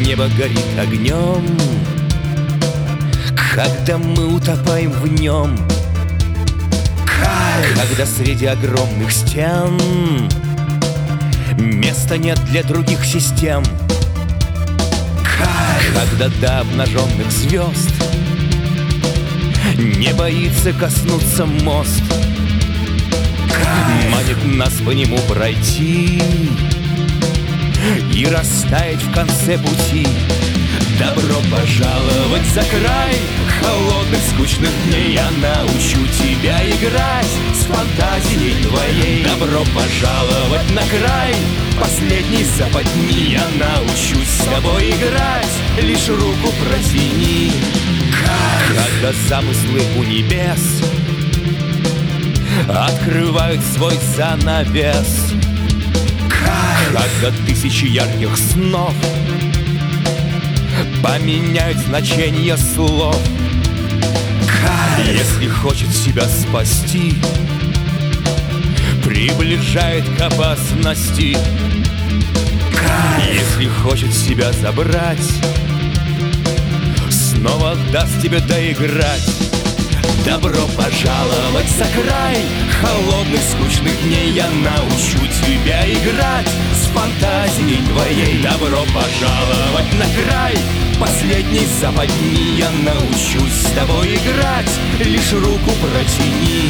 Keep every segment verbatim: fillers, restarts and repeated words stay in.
небо горит огнем, когда мы утопаем в нем. Кайф! Когда среди огромных стен места нет для других систем. Кайф! Когда до обнаженных звезд не боится коснуться мост. Кайф! Манит нас по нему пройти и растаять в конце пути. Добро пожаловать за край холодных, скучных дней. Я научу тебя играть с фантазией твоей. Добро пожаловать на край последней западни. Я научусь с тобой играть, лишь руку протяни. Когда замыслы у небес открывают свой занавес, когда тысячи ярких снов поменяют значение слов. Если хочет себя спасти, приближает к опасности. Если хочет себя забрать, снова даст тебе доиграть. Добро пожаловать за край холодных, скучных дней. Я научу тебя играть с фантазией твоей. Добро пожаловать на край последней западни. Я научусь с тобой играть, лишь руку протяни.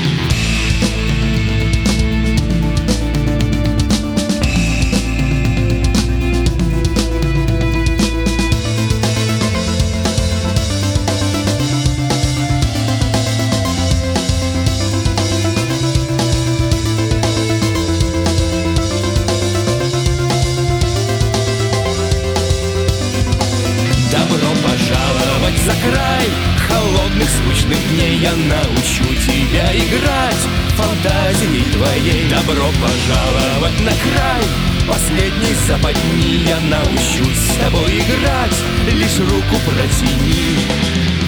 Добро пожаловать за край холодных, скучных дней. Я научу тебя играть фантазией твоей. Добро пожаловать на край последней западни. Я научусь с тобой играть, лишь руку протяни.